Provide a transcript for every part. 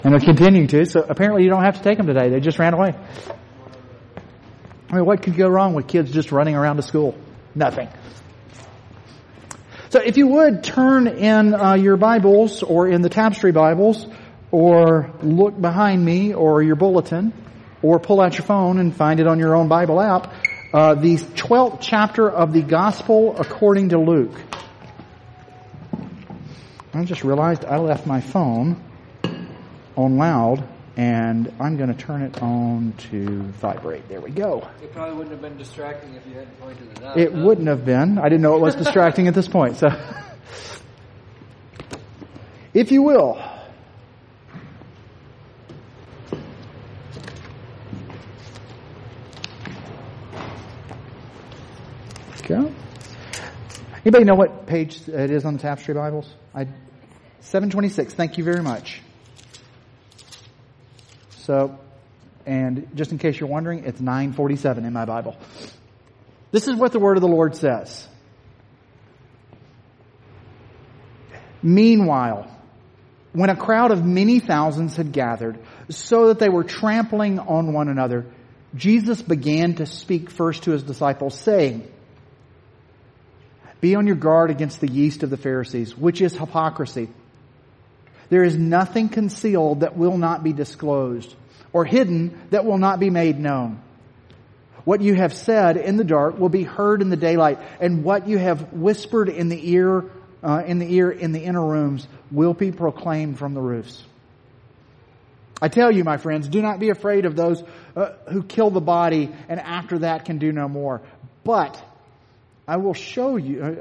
And they're continuing to, so apparently you don't have to take them today. They just ran away. I mean, what could go wrong with kids just running around to school? Nothing. So if you would, turn in your Bibles or in the Tapestry Bibles, or look behind me or your bulletin, or pull out your phone and find it on your own Bible app, the 12th chapter of the Gospel according to Luke. I just realized I left my phone on loud, and I'm going to turn it on to vibrate. There we go. It probably wouldn't have been distracting if you hadn't pointed it out. It wouldn't have been. I didn't know it was distracting at this point. So, if you will, go. Anybody know what page it is on the Tapestry Bibles? 726. Thank you very much. So, and just in case you're wondering, it's 947 in my Bible. This is what the word of the Lord says. Meanwhile, when a crowd of many thousands had gathered, so that they were trampling on one another, Jesus began to speak first to his disciples, saying, "Be on your guard against the yeast of the Pharisees, which is hypocrisy. There is nothing concealed that will not be disclosed, or hidden that will not be made known. What you have said in the dark will be heard in the daylight, and what you have whispered in the ear in the inner rooms will be proclaimed from the roofs. I tell you, my friends, do not be afraid of those who kill the body, and after that can do no more. But I will show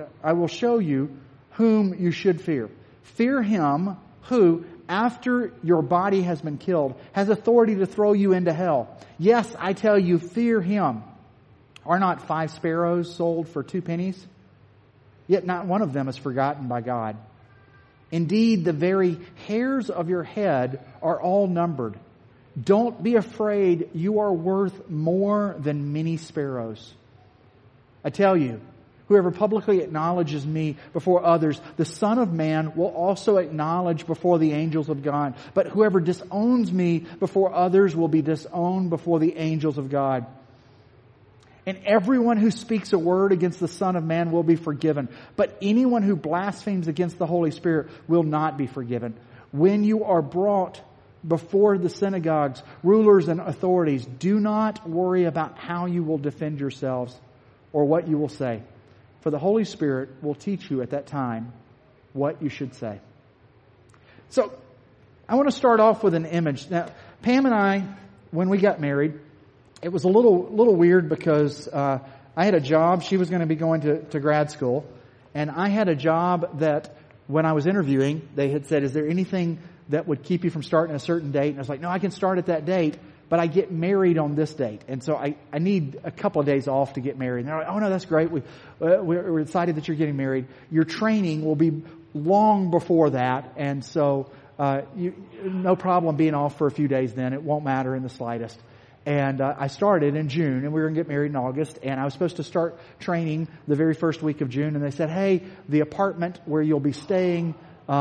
you whom you should fear. Fear him who, after your body has been killed, has authority to throw you into hell. Yes, I tell you, fear him. Are not 5 sparrows sold for 2 pennies? Yet not one of them is forgotten by God. Indeed, the very hairs of your head are all numbered. Don't be afraid, you are worth more than many sparrows. I tell you, whoever publicly acknowledges me before others, the Son of Man will also acknowledge before the angels of God. But whoever disowns me before others will be disowned before the angels of God. And everyone who speaks a word against the Son of Man will be forgiven. But anyone who blasphemes against the Holy Spirit will not be forgiven. When you are brought before the synagogues, rulers and authorities, do not worry about how you will defend yourselves or what you will say. For the Holy Spirit will teach you at that time what you should say. So, I want to start off with an image. Now, Pam and I, when we got married, it was a little weird because I had a job. She was going to be going to grad school. And I had a job that when I was interviewing, they had said, is there anything that would keep you from starting at a certain date? And I was like, no, I can start at that date, but I get married on this date. And so I need a couple of days off to get married. And they're like, oh no, that's great. We're excited that you're getting married. Your training will be long before that. And so, no problem being off for a few days then. It won't matter in the slightest. And I started in June, and we were going to get married in August. And I was supposed to start training the very first week of June. And they said, hey, the apartment where you'll be staying,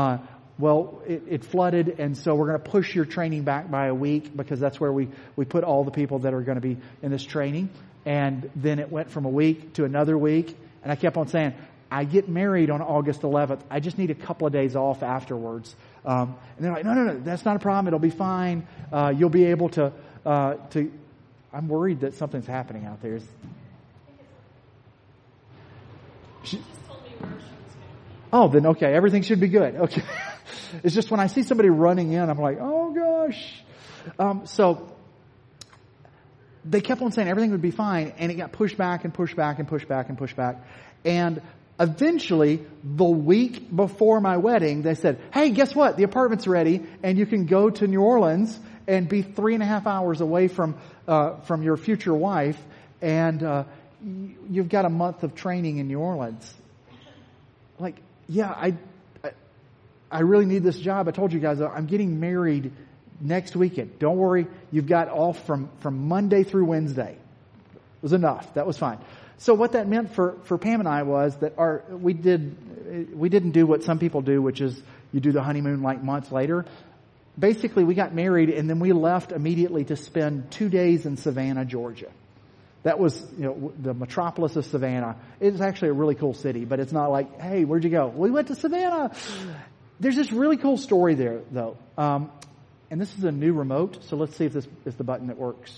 it flooded, and so we're going to push your training back by a week because that's where we put all the people that are going to be in this training. And then it went from a week to another week. And I kept on saying, I get married on August 11th. I just need a couple of days off afterwards. And they're like, no, that's not a problem. It'll be fine. You'll be able to. I'm worried that something's happening out there. Oh, then okay, everything should be good. Okay. It's just when I see somebody running in, I'm like, oh gosh. So they kept on saying everything would be fine, and it got pushed back and pushed back and pushed back and pushed back. And eventually, the week before my wedding, they said, hey, guess what? The apartment's ready, and you can go to New Orleans and be 3.5 hours away from your future wife, and you've got a month of training in New Orleans. Like, yeah, I really need this job. I told you guys, I'm getting married next weekend. Don't worry, you've got off from Monday through Wednesday. It was enough. That was fine. So what that meant for Pam and I was that we didn't do what some people do, which is you do the honeymoon like months later. basically we got married and then we left immediately to spend 2 days in Savannah, Georgia. That was, the metropolis of Savannah. It's actually a really cool city, but it's not like, hey, where'd you go? We went to Savannah. There's this really cool story there, though. And this is a new remote, so let's see if this is the button that works.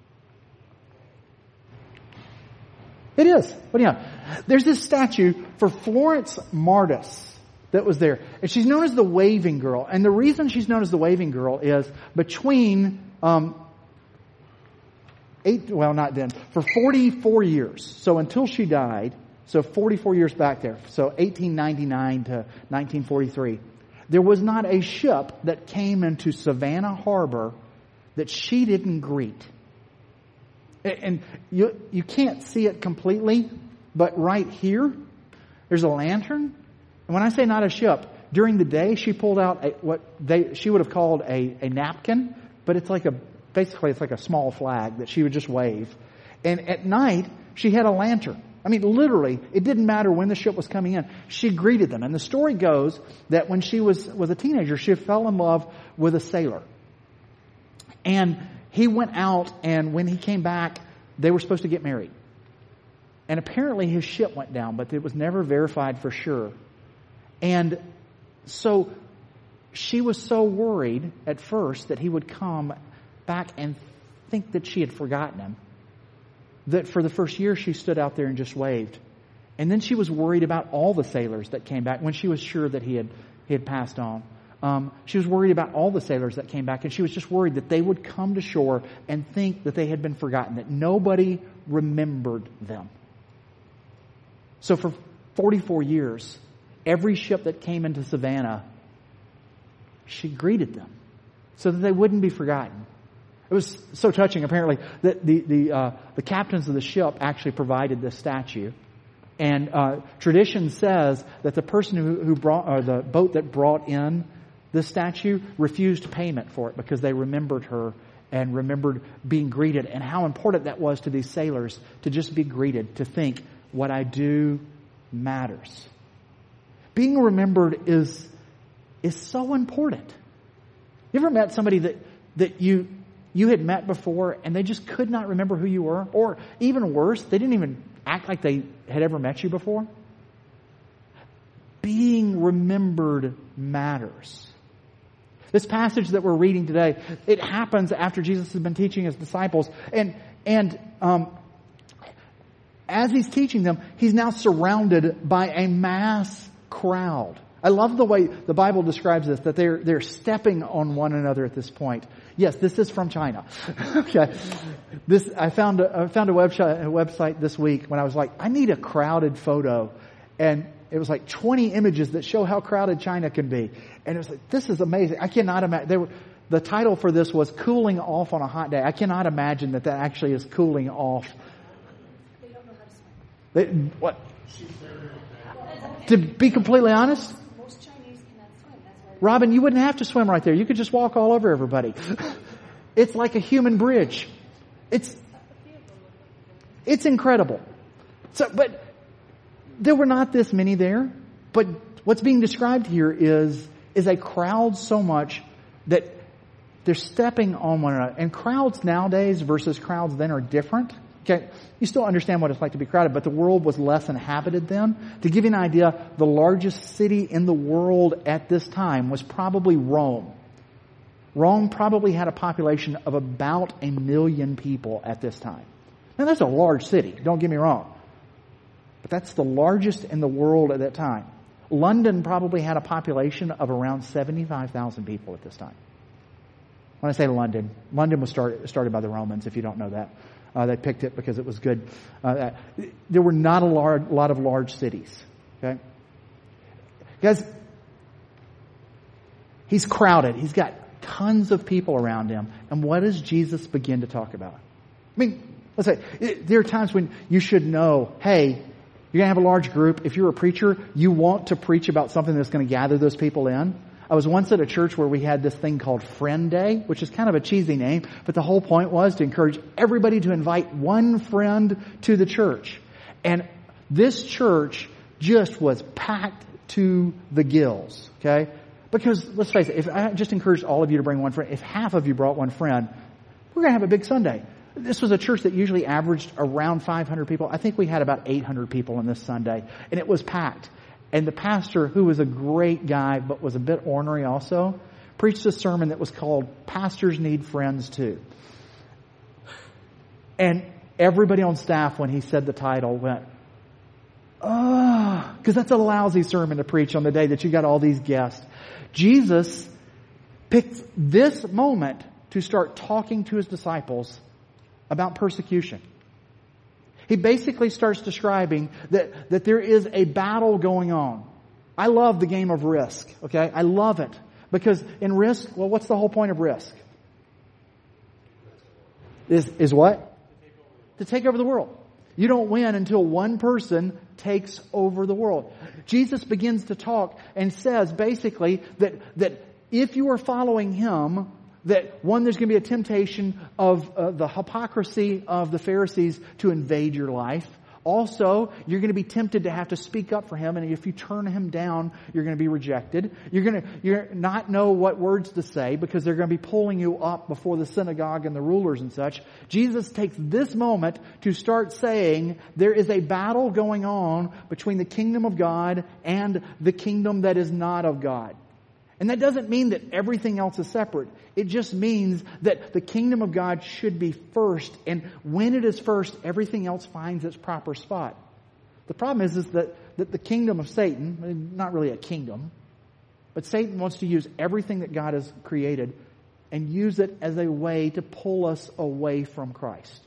It is. What do you know? There's this statue for Florence Martis that was there. And she's known as the Waving Girl. And the reason she's known as the Waving Girl is between... for 44 years. So until she died, so 44 years back there, so 1899 to 1943, there was not a ship that came into Savannah Harbor that she didn't greet. And you can't see it completely, but right here, there's a lantern. And when I say not a ship, during the day she pulled out she would have called a napkin, but it's like basically it's like a small flag that she would just wave. And at night, she had a lantern. I mean, literally, it didn't matter when the ship was coming in. She greeted them. And the story goes that when she was a teenager, she fell in love with a sailor. And he went out, and when he came back, they were supposed to get married. And apparently his ship went down, but it was never verified for sure. And so she was so worried at first that he would come back and think that she had forgotten him, that for the first year she stood out there and just waved. And then she was worried about all the sailors that came back when she was sure that he had passed on. She was worried about all the sailors that came back, and she was just worried that they would come to shore and think that they had been forgotten, that nobody remembered them. So for 44 years, every ship that came into Savannah, she greeted them so that they wouldn't be forgotten. It was so touching, apparently, that the captains of the ship actually provided this statue. And tradition says that the person who brought, or the boat that brought in the statue, refused payment for it because they remembered her and remembered being greeted, and how important that was to these sailors to just be greeted, to think, what I do matters. Being remembered is so important. You ever met somebody that you had met before and they just could not remember who you were? Or even worse, they didn't even act like they had ever met you before? Being remembered matters. This passage that we're reading today, it happens after Jesus has been teaching his disciples. And as he's teaching them, he's now surrounded by a mass crowd. I love the way the Bible describes this, that they're stepping on one another at this point. Yes, this is from China. Okay. I found a website this week when I was like, I need a crowded photo. And it was like 20 images that show how crowded China can be. And it was like, this is amazing. I cannot imagine. The title for this was Cooling Off on a Hot Day. I cannot imagine that actually is cooling off. They don't know how to swim. What? To be completely honest, most Chinese cannot swim. That's why. Robin, you wouldn't have to swim right there. You could just walk all over everybody. It's like a human bridge. It's incredible. But there were not this many there. But what's being described here is a crowd so much that they're stepping on one another. And crowds nowadays versus crowds then are different. Okay, you still understand what it's like to be crowded, but the world was less inhabited then. To give you an idea, the largest city in the world at this time was probably Rome. Rome probably had a population of about 1 million people at this time. Now that's a large city, don't get me wrong. But that's the largest in the world at that time. London probably had a population of around 75,000 people at this time. When I say London was started by the Romans, if you don't know that. They picked it because it was good. There were not a lot of large cities. Okay, guys, he's crowded. He's got tons of people around him. And what does Jesus begin to talk about? I mean, let's say there are times when you should know, hey, you're going to have a large group. If you're a preacher, you want to preach about something that's going to gather those people in. I was once at a church where we had this thing called Friend Day, which is kind of a cheesy name, but the whole point was to encourage everybody to invite one friend to the church. And this church just was packed to the gills, okay? Because, let's face it, if I just encouraged all of you to bring one friend, if half of you brought one friend, we're going to have a big Sunday. This was a church that usually averaged around 500 people. I think we had about 800 people on this Sunday, and it was packed. And the pastor, who was a great guy but was a bit ornery also, preached a sermon that was called Pastors Need Friends Too. And everybody on staff, when he said the title, went, oh, because that's a lousy sermon to preach on the day that you got all these guests. Jesus picked this moment to start talking to his disciples about persecution. He basically starts describing that there is a battle going on. I love the game of Risk, okay? I love it. Because in Risk, well, what's the whole point of Risk? Is what? To take over the world. You don't win until one person takes over the world. Jesus begins to talk and says basically that if you are following him, that one, there's going to be a temptation of the hypocrisy of the Pharisees to invade your life. Also, you're going to be tempted to have to speak up for him, and if you turn him down, you're going to be rejected. You're not know what words to say because they're going to be pulling you up before the synagogue and the rulers and such. Jesus takes this moment to start saying there is a battle going on between the kingdom of God and the kingdom that is not of God. And that doesn't mean that everything else is separate. It just means that the kingdom of God should be first. And when it is first, everything else finds its proper spot. The problem is that the kingdom of Satan, not really a kingdom, but Satan wants to use everything that God has created and use it as a way to pull us away from Christ.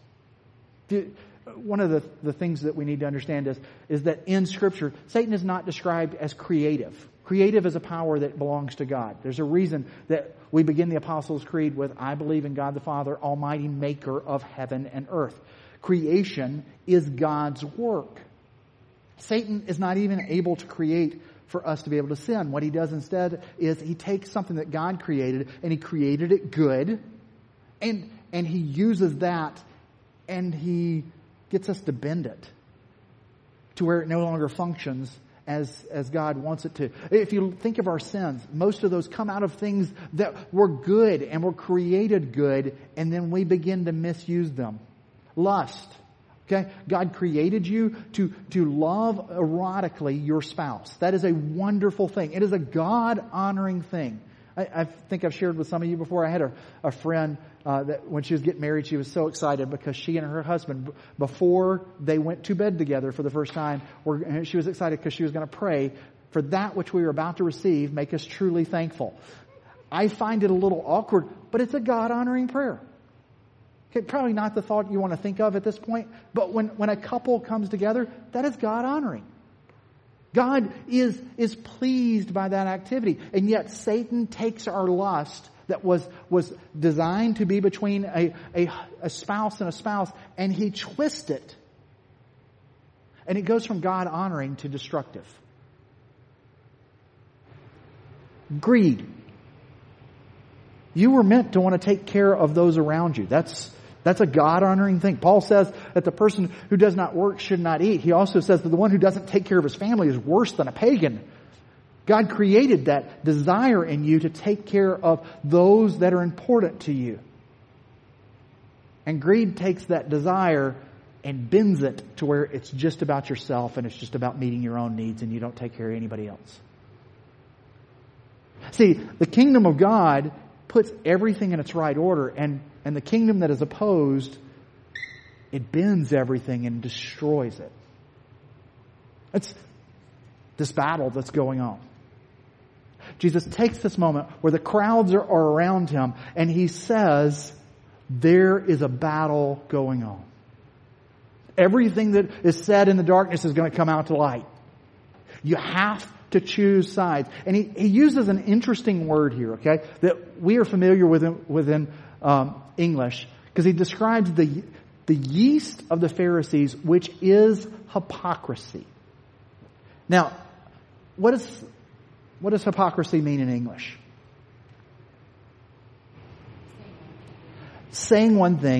One of the things that we need to understand is that in Scripture, Satan is not described as creative. Creative is a power that belongs to God. There's a reason that we begin the Apostles' Creed with, I believe in God the Father, Almighty Maker of heaven and earth. Creation is God's work. Satan is not even able to create for us to be able to sin. What he does instead is he takes something that God created and he created it good, and he uses that and he gets us to bend it to where it no longer functions as God wants it to. If you think of our sins, most of those come out of things that were good and were created good, and then we begin to misuse them. Lust. Okay? God created you to love erotically your spouse. That is a wonderful thing. It is a God-honoring thing. I think I've shared with some of you before. I had a friend that when she was getting married, she was so excited because she and her husband, before they went to bed together for the first time, she was excited because she was going to pray for that which we were about to receive, make us truly thankful. I find it a little awkward, but it's a God-honoring prayer. Okay, probably not the thought you want to think of at this point, but when a couple comes together, that is God-honoring. God is pleased by that activity. And yet Satan takes our lust that was designed to be between a spouse and a spouse, and he twists it. And it goes from God honoring to destructive. Greed. You were meant to want to take care of those around you. That's a God-honoring thing. Paul says that the person who does not work should not eat. He also says that the one who doesn't take care of his family is worse than a pagan. God created that desire in you to take care of those that are important to you. And greed takes that desire and bends it to where it's just about yourself and it's just about meeting your own needs and you don't take care of anybody else. See, the kingdom of God puts everything in its right order, and the kingdom that is opposed, it bends everything and destroys it. It's this battle that's going on. Jesus takes this moment where the crowds are around him and he says, there is a battle going on. Everything that is said in the darkness is going to come out to light. You have to choose sides. And he uses an interesting word here, okay, that we are familiar with within English, because he describes the yeast of the Pharisees, which is hypocrisy. Now, what does hypocrisy mean in English? Saying one thing,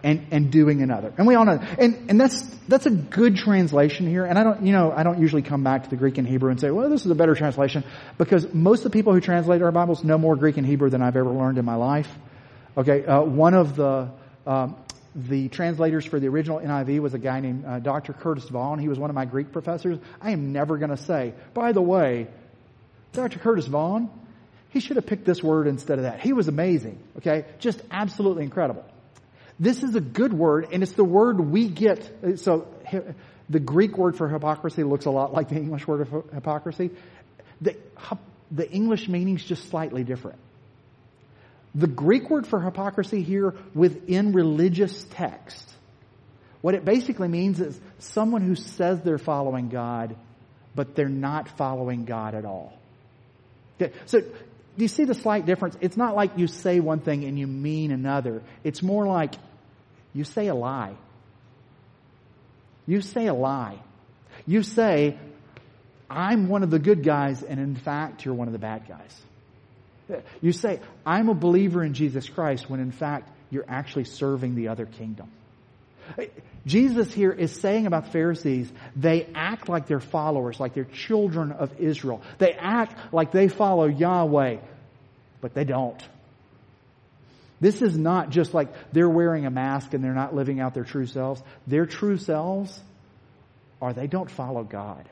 and doing another. And we all know, and that's a good translation here. And I don't usually come back to the Greek and Hebrew and say, well, this is a better translation, because most of the people who translate our Bibles know more Greek and Hebrew than I've ever learned in my life. Okay, one of the translators for the original NIV was a guy named Dr. Curtis Vaughan. He was one of my Greek professors. I am never going to say, by the way, Dr. Curtis Vaughan, he should have picked this word instead of that. He was amazing. Okay, just absolutely incredible. This is a good word, and it's the word we get. So the Greek word for hypocrisy looks a lot like the English word of hypocrisy. The English meaning's just slightly different. The Greek word for hypocrisy here within religious text, what it basically means is someone who says they're following God, but they're not following God at all. Okay, so do you see the slight difference? It's not like you say one thing and you mean another. It's more like you say a lie. You say a lie. You say, I'm one of the good guys, and in fact, you're one of the bad guys. You say, I'm a believer in Jesus Christ, when in fact, you're actually serving the other kingdom. Jesus here is saying about the Pharisees, they act like they're followers, like they're children of Israel. They act like they follow Yahweh, but they don't. This is not just like they're wearing a mask and they're not living out their true selves. Their true selves are they don't follow God.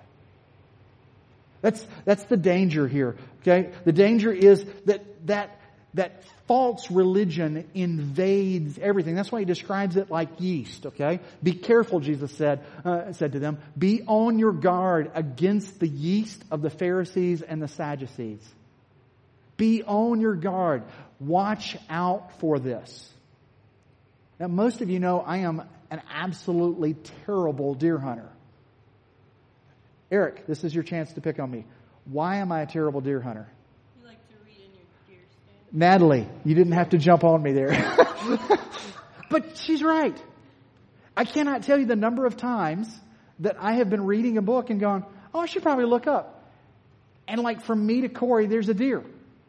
That's the danger here. Okay? The danger is that false religion invades everything. That's why he describes it like yeast. Okay? Be careful, Jesus said to them. Be on your guard against the yeast of the Pharisees and the Sadducees. Be on your guard. Watch out for this. Now, most of you know I am an absolutely terrible deer hunter. Eric, this is your chance to pick on me. Why am I a terrible deer hunter? You like to read in your deer stand. Natalie, you didn't have to jump on me there. But she's right. I cannot tell you the number of times that I have been reading a book and gone, oh, I should probably look up. And like from me to Corey, there's a deer.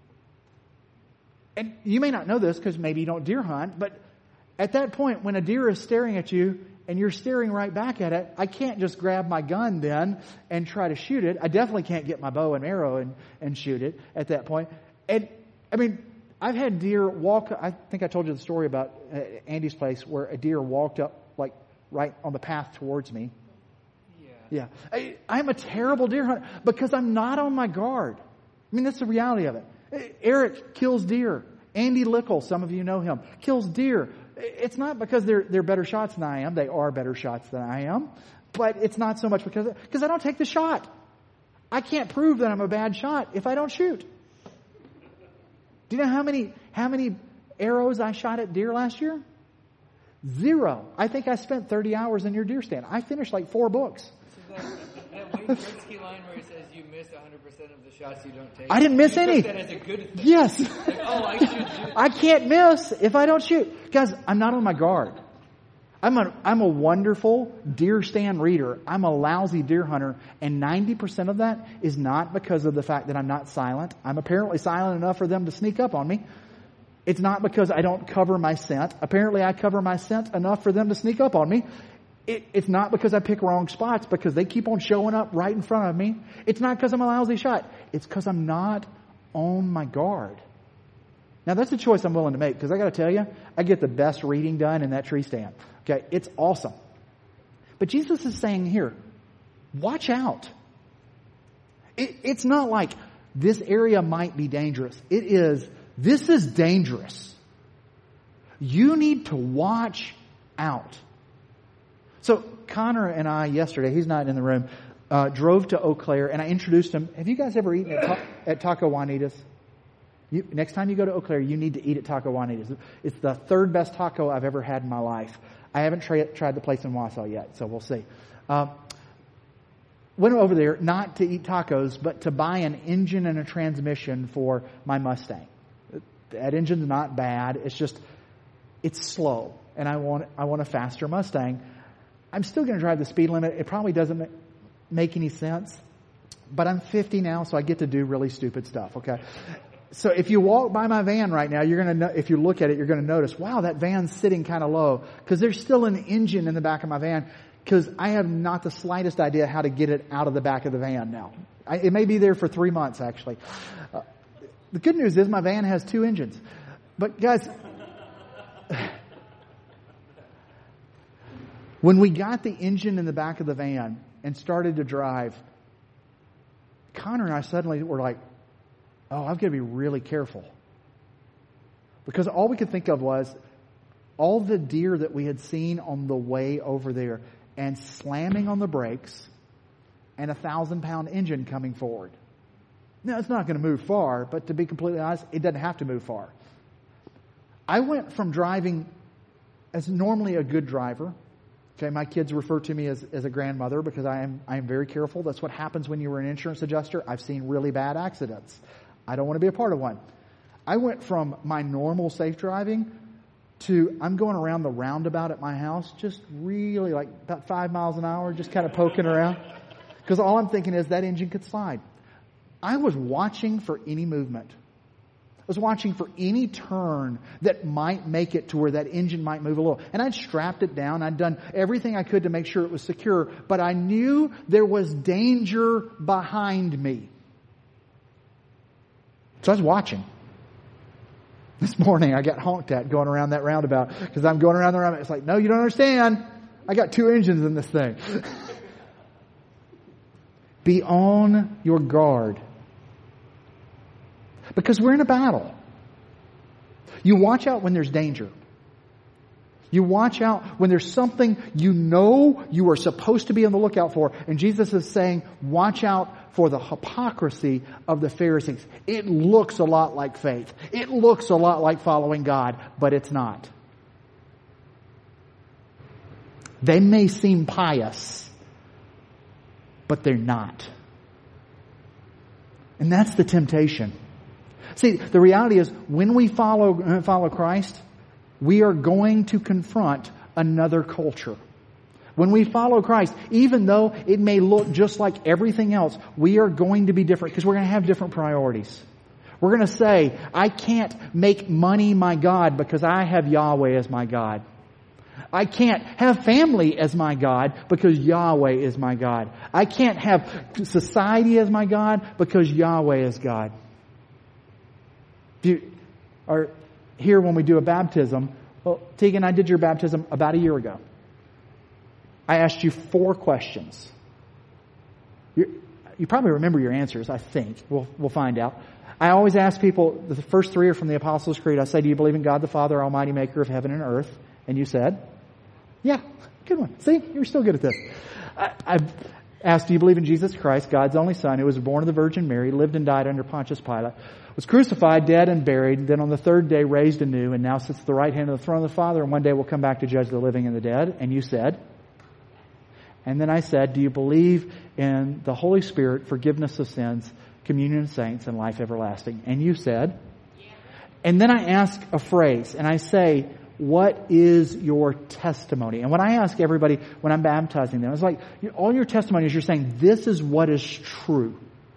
And you may not know this because maybe you don't deer hunt, but at that point when a deer is staring at you and you're staring right back at it, I can't just grab my gun then and try to shoot it. I definitely can't get my bow and arrow and shoot it at that point. And I mean, I've had deer walk, I think I told you the story about Andy's place where a deer walked up like right on the path towards me. Yeah. I'm a terrible deer hunter because I'm not on my guard. I mean, that's the reality of it. Eric kills deer. Andy Lickle, some of you know him, kills deer. It's not because they're better shots than I am. They are better shots than I am. But it's not so much because I don't take the shot. I can't prove that I'm a bad shot if I don't shoot. Do you know how many arrows I shot at deer last year? 0. I think I spent 30 hours in your deer stand. I finished like 4 books. So that Wayne Gretzky line where he says you miss 100% of the shots you don't take. I didn't miss any. That as a good thing. Yes. Like, oh, I should shoot. I can't miss if I don't shoot. Guys, I'm not on my guard. I'm a wonderful deer stand reader. I'm a lousy deer hunter, and 90% of that is not because of the fact that I'm not silent. I'm apparently silent enough for them to sneak up on me. It's not because I don't cover my scent. Apparently I cover my scent enough for them to sneak up on me. It's not because I pick wrong spots, because they keep on showing up right in front of me. It's not because I'm a lousy shot. It's because I'm not on my guard. Now that's a choice I'm willing to make, because I got to tell you, I get the best reading done in that tree stand. Okay, it's awesome. But Jesus is saying here, watch out. It's not like this area might be dangerous. This is dangerous. You need to watch out. So Connor and I yesterday, he's not in the room, drove to Eau Claire, and I introduced him. Have you guys ever eaten at Taco Juanita's? Next time you go to Eau Claire, you need to eat at Taco Juanita's. It's the 3rd best taco I've ever had in my life. I haven't tried the place in Wausau yet, so we'll see. Went over there not to eat tacos, but to buy an engine and a transmission for my Mustang. That engine's not bad. It's just, it's slow, and I want a faster Mustang. I'm still going to drive the speed limit. It probably doesn't make any sense, but I'm 50 now, so I get to do really stupid stuff. Okay. So if you walk by my van right now, you're going to, if you look at it, you're going to notice, wow, that van's sitting kind of low. Because there's still an engine in the back of my van. Because I have not the slightest idea how to get it out of the back of the van now. It may be there for 3 months, actually. The good news is my van has 2 engines. But guys, when we got the engine in the back of the van and started to drive, Connor and I suddenly were like, oh, I've got to be really careful. Because all we could think of was all the deer that we had seen on the way over there and slamming on the brakes and a 1,000-pound engine coming forward. Now, it's not going to move far, but to be completely honest, it doesn't have to move far. I went from driving as normally a good driver. Okay, my kids refer to me as a grandmother because I am very careful. That's what happens when you were an insurance adjuster. I've seen really bad accidents. I don't want to be a part of one. I went from my normal safe driving to I'm going around the roundabout at my house, just really like about 5 miles an hour, just kind of poking around. Because all I'm thinking is that engine could slide. I was watching for any movement. I was watching for any turn that might make it to where that engine might move a little. And I'd strapped it down. I'd done everything I could to make sure it was secure. But I knew there was danger behind me. So I was watching. This morning I got honked at going around that roundabout because I'm going around the roundabout. It's like, no, you don't understand. I got 2 engines in this thing. Be on your guard. Because we're in a battle. You watch out when there's danger. You watch out when there's something you know you are supposed to be on the lookout for. And Jesus is saying, watch out for the hypocrisy of the Pharisees. It looks a lot like faith. It looks a lot like following God, but it's not. They may seem pious, but they're not. And that's the temptation. See, the reality is when we follow Christ, we are going to confront another culture. When we follow Christ, even though it may look just like everything else, we are going to be different because we're going to have different priorities. We're going to say, I can't make money my God because I have Yahweh as my God. I can't have family as my God because Yahweh is my God. I can't have society as my God because Yahweh is God. You are here when we do a baptism. Well, Tegan, I did your baptism about a year ago. I asked you 4 questions. You probably remember your answers, I think. We'll find out. I always ask people, the first 3 are from the Apostles' Creed. I say, do you believe in God the Father, Almighty Maker of heaven and earth? And you said, yeah, good one. See, you're still good at this. I've asked, do you believe in Jesus Christ, God's only Son, who was born of the Virgin Mary, lived and died under Pontius Pilate, was crucified, dead, and buried, then on the 3rd day raised anew, and now sits at the right hand of the throne of the Father, and one day will come back to judge the living and the dead? And you said, and then I said, do you believe in the Holy Spirit, forgiveness of sins, communion of saints, and life everlasting? And you said, yeah. And then I ask a phrase, and I say, what is your testimony? And when I ask everybody, when I'm baptizing them, it's like, all your testimonies, you're saying, this is what is true.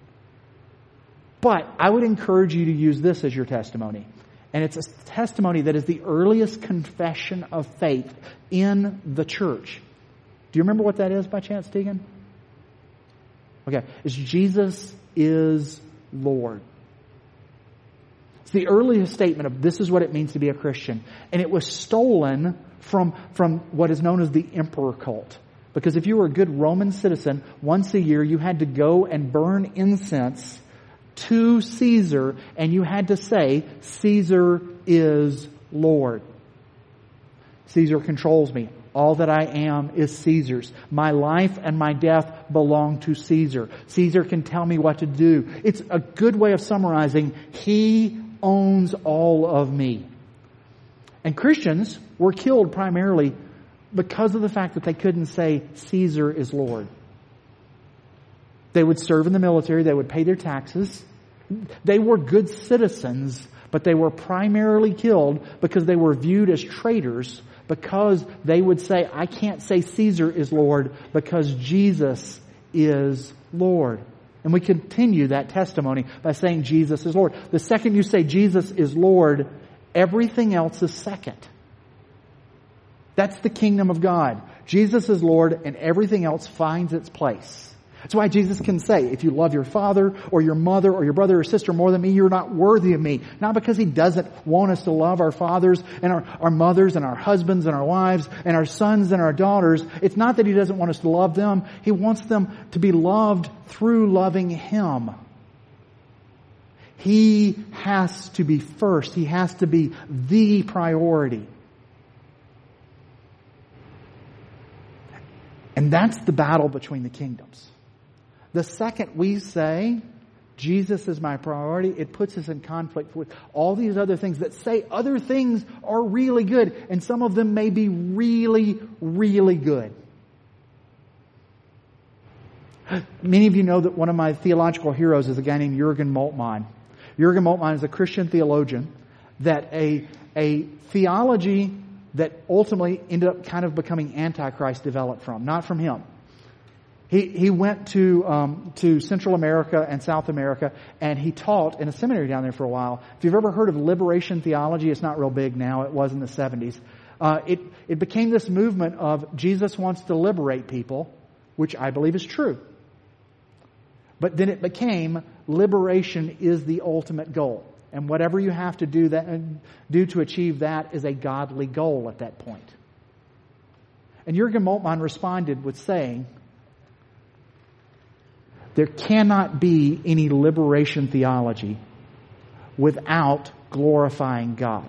But I would encourage you to use this as your testimony. And it's a testimony that is the earliest confession of faith in the church. Do you remember what that is by chance, Tegan? Okay. It's Jesus is Lord. It's the earliest statement of this is what it means to be a Christian. And it was stolen from what is known as the emperor cult. Because if you were a good Roman citizen, once a year you had to go and burn incense to Caesar, and you had to say, Caesar is Lord. Caesar controls me. All that I am is Caesar's. My life and my death belong to Caesar. Caesar can tell me what to do. It's a good way of summarizing, he owns all of me. And Christians were killed primarily because of the fact that they couldn't say, Caesar is Lord. They would serve in the military. They would pay their taxes. They were good citizens, but they were primarily killed because they were viewed as traitors because they would say, I can't say Caesar is Lord because Jesus is Lord. And we continue that testimony by saying Jesus is Lord. The second you say Jesus is Lord, everything else is second. That's the kingdom of God. Jesus is Lord and everything else finds its place. That's why Jesus can say, if you love your father or your mother or your brother or sister more than me, you're not worthy of me. Not because He doesn't want us to love our fathers and our mothers and our husbands and our wives and our sons and our daughters. It's not that He doesn't want us to love them. He wants them to be loved through loving Him. He has to be first. He has to be the priority. And that's the battle between the kingdoms. The second we say, Jesus is my priority, it puts us in conflict with all these other things that say other things are really good, and some of them may be really, really good. Many of you know that one of my theological heroes is a guy named Jürgen Moltmann. Jürgen Moltmann is a Christian theologian that a theology that ultimately ended up kind of becoming Antichrist developed from, not from him. He went to Central America and South America, and he taught in a seminary down there for a while. If you've ever heard of liberation theology, it's not real big now. It was in the 70s. It became this movement of Jesus wants to liberate people, which I believe is true. But then it became liberation is the ultimate goal. And whatever you have to do to achieve that is a godly goal at that point. And Jürgen Moltmann responded with saying, there cannot be any liberation theology without glorifying God.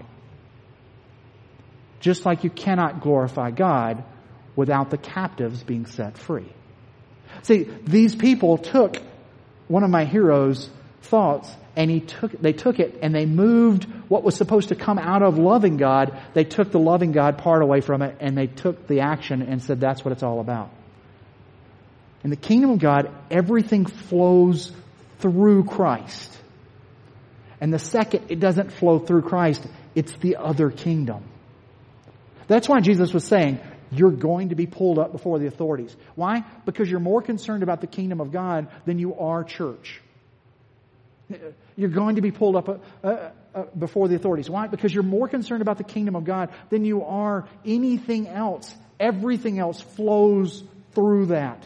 Just like you cannot glorify God without the captives being set free. See, these people took one of my heroes' thoughts and they took it and they moved what was supposed to come out of loving God. They took the loving God part away from it and they took the action and said that's what it's all about. In the kingdom of God, everything flows through Christ. And the second it doesn't flow through Christ, it's the other kingdom. That's why Jesus was saying, you're going to be pulled up before the authorities. Why? Because you're more concerned about the kingdom of God than you are church. You're going to be pulled up before the authorities. Why? Because you're more concerned about the kingdom of God than you are anything else. Everything else flows through that.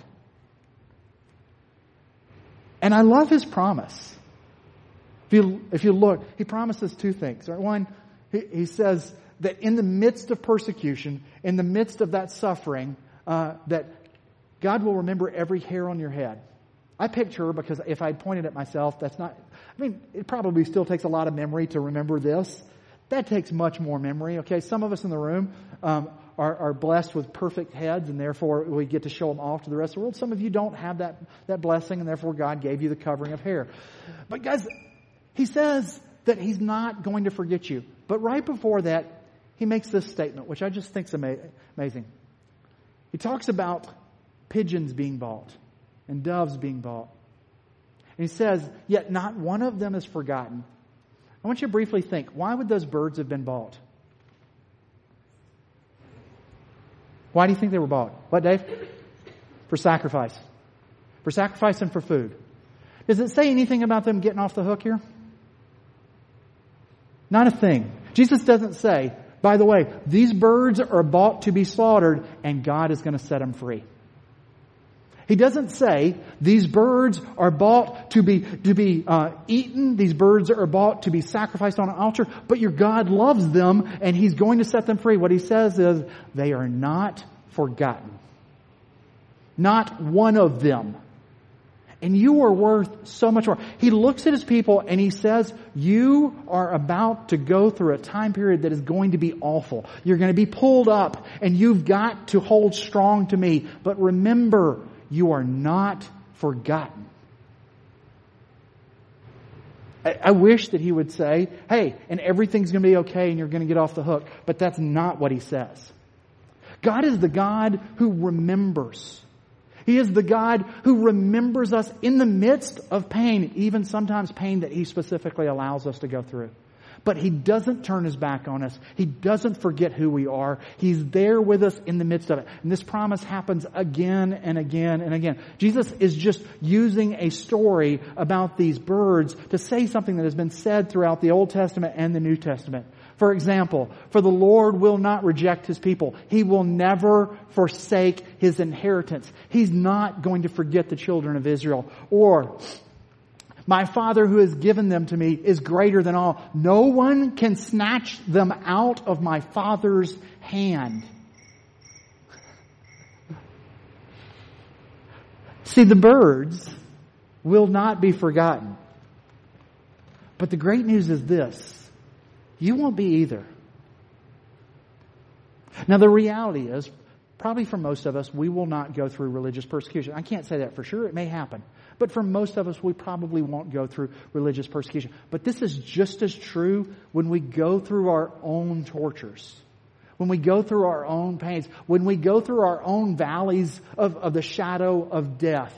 And I love His promise. If you look, He promises two things. Right? One, He says that in the midst of persecution, in the midst of that suffering, that God will remember every hair on your head. I picture, because if I pointed at myself, it probably still takes a lot of memory to remember this. That takes much more memory, okay? Some of us in the room are blessed with perfect heads, and therefore we get to show them off to the rest of the world. Some of you don't have that blessing, and therefore God gave you the covering of hair. But guys, He says that He's not going to forget you. But right before that, He makes this statement, which I just think is amazing. He talks about pigeons being bought and doves being bought. And He says, yet not one of them is forgotten. I want you to briefly think, why would those birds have been bought? Why do you think they were bought? What, Dave? For sacrifice. For sacrifice and for food. Does it say anything about them getting off the hook here? Not a thing. Jesus doesn't say, by the way, these birds are bought to be slaughtered and God is going to set them free. He doesn't say these birds are bought to be eaten. These birds are bought to be sacrificed on an altar. But your God loves them and He's going to set them free. What He says is they are not forgotten. Not one of them. And you are worth so much more. He looks at His people and He says, you are about to go through a time period that is going to be awful. You're going to be pulled up and you've got to hold strong to me. But remember, you are not forgotten. I wish that He would say, hey, and everything's going to be okay and you're going to get off the hook. But that's not what He says. God is the God who remembers. He is the God who remembers us in the midst of pain, even sometimes pain that He specifically allows us to go through. But He doesn't turn His back on us. He doesn't forget who we are. He's there with us in the midst of it. And this promise happens again and again and again. Jesus is just using a story about these birds to say something that has been said throughout the Old Testament and the New Testament. For example, for the Lord will not reject His people. He will never forsake His inheritance. He's not going to forget the children of Israel. Or, my Father who has given them to me is greater than all. No one can snatch them out of my Father's hand. See, the birds will not be forgotten. But the great news is this. You won't be either. Now the reality is, probably for most of us, we will not go through religious persecution. I can't say that for sure. It may happen. But for most of us, we probably won't go through religious persecution. But this is just as true when we go through our own tortures. When we go through our own pains. When we go through our own valleys of the shadow of death.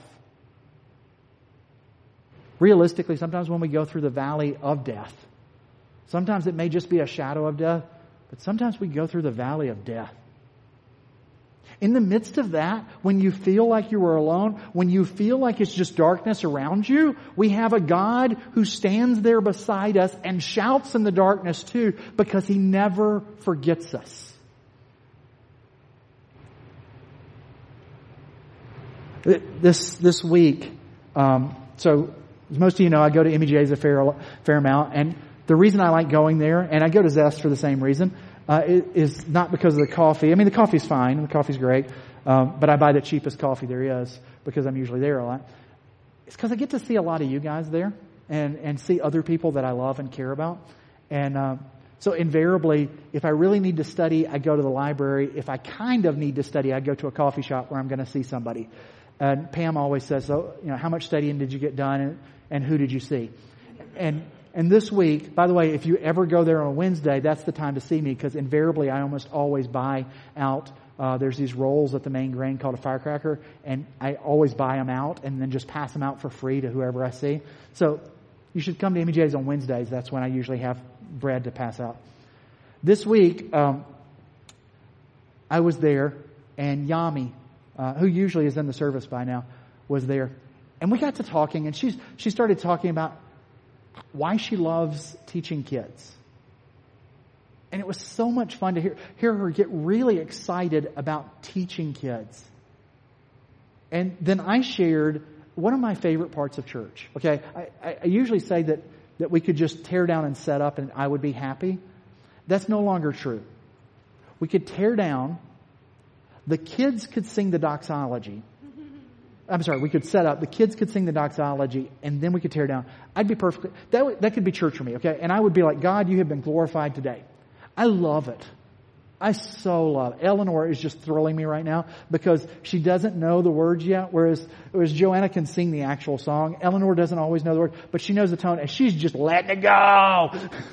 Realistically, sometimes when we go through the valley of death, sometimes it may just be a shadow of death, but sometimes we go through the valley of death. In the midst of that, when you feel like you are alone, when you feel like it's just darkness around you, we have a God who stands there beside us and shouts in the darkness too, because He never forgets us. This week, so as most of you know, I go to MEJ's a fair amount, and the reason I like going there, and I go to Zest for the same reason, is not because of the coffee. I mean, the coffee's fine. The coffee's great. But I buy the cheapest coffee there is because I'm usually there a lot. It's because I get to see a lot of you guys there and see other people that I love and care about. And so invariably, if I really need to study, I go to the library. If I kind of need to study, I go to a coffee shop where I'm going to see somebody. And Pam always says, so, how much studying did you get done and who did you see? And this week, by the way, if you ever go there on a Wednesday, that's the time to see me because invariably I almost always buy out. There's these rolls at the main grain called a firecracker, and I always buy them out and then just pass them out for free to whoever I see. So you should come to MEJ's on Wednesdays. That's when I usually have bread to pass out. This week, I was there, and Yami, who usually is in the service by now, was there. And we got to talking, and she started talking about why she loves teaching kids. And it was so much fun to hear her get really excited about teaching kids. And then I shared one of my favorite parts of church. Okay, I usually say that we could just tear down and set up and I would be happy. That's no longer true. We could tear down, the kids could sing the doxology. We could set up, the kids could sing the doxology, and then we could tear down. I'd be perfectly, that could be church for me, okay? And I would be like, God, you have been glorified today. I love it. I so love it. Eleanor is just thrilling me right now because she doesn't know the words yet, whereas Joanna can sing the actual song. Eleanor doesn't always know the words, but she knows the tone, and she's just letting it go.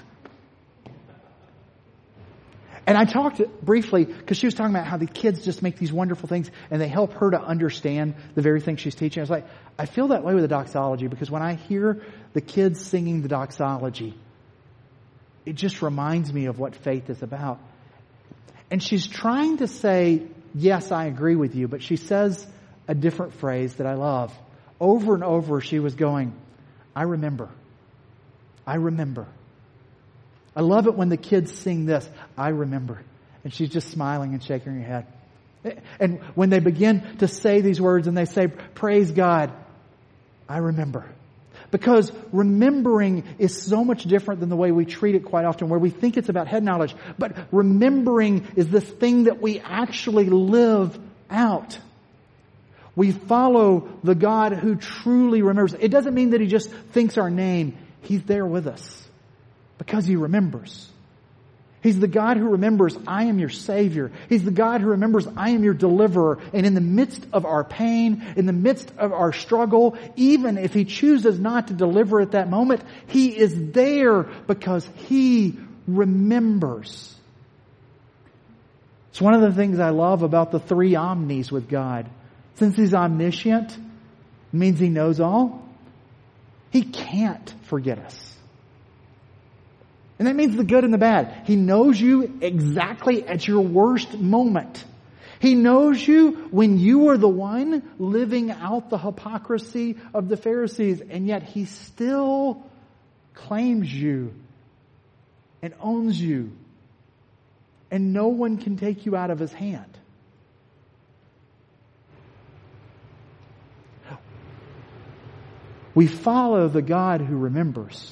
And I talked briefly, because she was talking about how the kids just make these wonderful things and they help her to understand the very thing she's teaching. I was like, I feel that way with the doxology because when I hear the kids singing the doxology, it just reminds me of what faith is about. And she's trying to say, yes, I agree with you, but she says a different phrase that I love. Over and over, she was going, I remember. I remember. I love it when the kids sing this, I remember. And she's just smiling and shaking her head. And when they begin to say these words and they say, praise God, I remember. Because remembering is so much different than the way we treat it quite often, where we think it's about head knowledge. But remembering is this thing that we actually live out. We follow the God who truly remembers. It doesn't mean that He just thinks our name. He's there with us. Because He remembers. He's the God who remembers, I am your Savior. He's the God who remembers, I am your deliverer. And in the midst of our pain, in the midst of our struggle, even if He chooses not to deliver at that moment, He is there because He remembers. It's one of the things I love about the three omnis with God. Since He's omniscient, it means He knows all. He can't forget us. And that means the good and the bad. He knows you exactly at your worst moment. He knows you when you are the one living out the hypocrisy of the Pharisees, and yet He still claims you and owns you. And no one can take you out of His hand. We follow the God who remembers.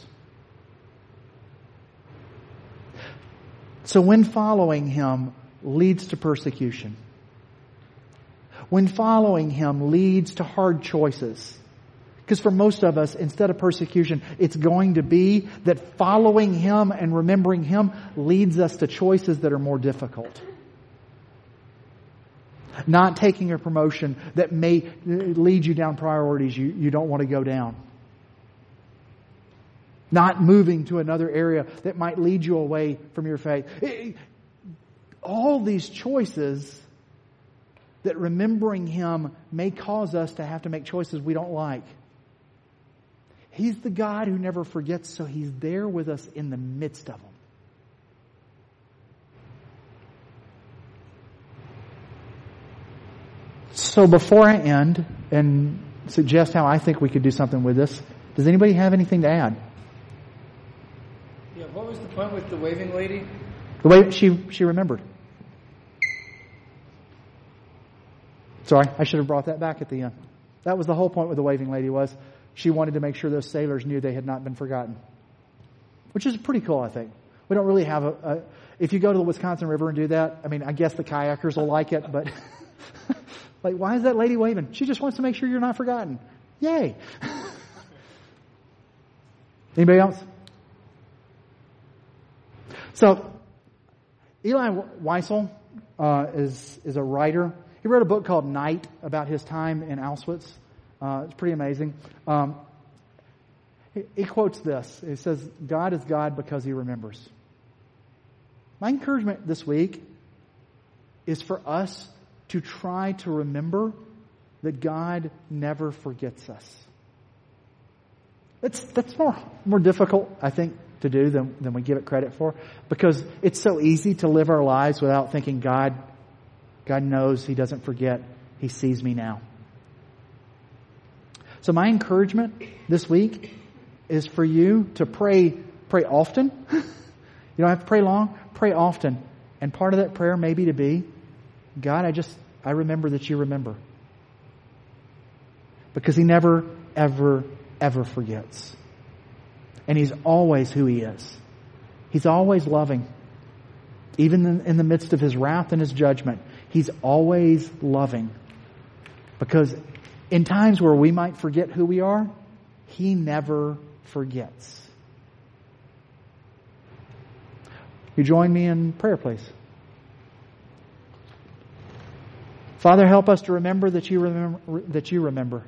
So when following Him leads to persecution, when following Him leads to hard choices, because for most of us, instead of persecution, it's going to be that following Him and remembering Him leads us to choices that are more difficult. Not taking a promotion that may lead you down priorities you don't want to go down. Not moving to another area that might lead you away from your faith. All these choices that remembering Him may cause us to have to make choices we don't like. He's the God who never forgets, so He's there with us in the midst of them. So before I end and suggest how I think we could do something with this, does anybody have anything to add? Yeah, what was the point with the waving lady? The way she remembered. Sorry, I should have brought that back at the end. That was the whole point with the waving lady, was she wanted to make sure those sailors knew they had not been forgotten. Which is pretty cool, I think. We don't really have if you go to the Wisconsin River and do that, I mean, I guess the kayakers will like it, but like, why is that lady waving? She just wants to make sure you're not forgotten. Yay! Anybody else? So, Eli Wiesel is a writer. He wrote a book called Night about his time in Auschwitz. It's pretty amazing. He quotes this. He says, God is God because He remembers. My encouragement this week is for us to try to remember that God never forgets us. That's more difficult, I think, to do than we give it credit for, because it's so easy to live our lives without thinking God knows, He doesn't forget, He sees me now. So my encouragement this week is for you to pray often. You don't have to pray long, pray often. And part of that prayer may be to be, God, I remember that You remember. Because He never, ever, ever forgets. And He's always who He is. He's always loving. Even in the midst of His wrath and His judgment, He's always loving. Because in times where we might forget who we are, He never forgets. You join me in prayer, please. Father, help us to remember that You remember.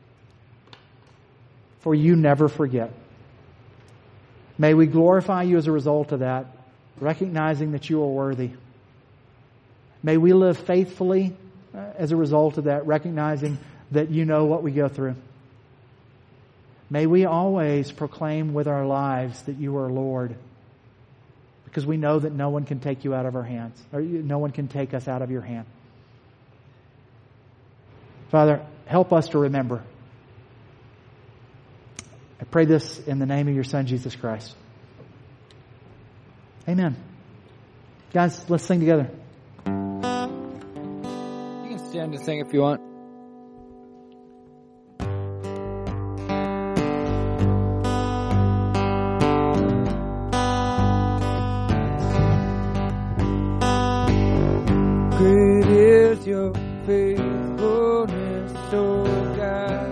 For You never forget. May we glorify You as a result of that, recognizing that You are worthy. May we live faithfully as a result of that, recognizing that You know what we go through. May we always proclaim with our lives that You are Lord, because we know that no one can take You out of our hands, or no one can take us out of Your hand. Father, help us to remember. I pray this in the name of Your Son, Jesus Christ. Amen. Guys, let's sing together. You can stand to sing if you want. Great is Your faithfulness, O God.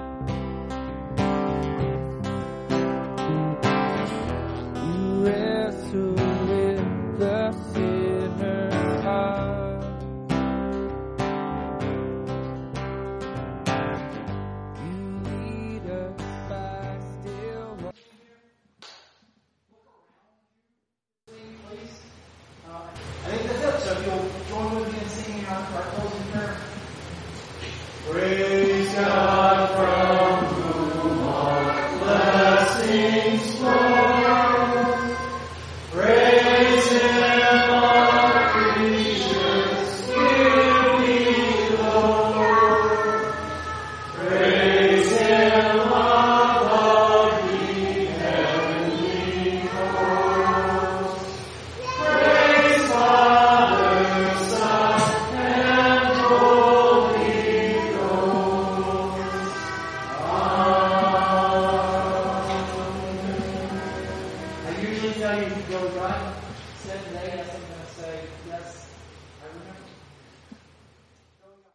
You wrestle with the sinner's heart. You lead us by still waters. I think that's it. So if you'll join with me in singing our closing prayer. Praise God from whom all blessings flow. I remember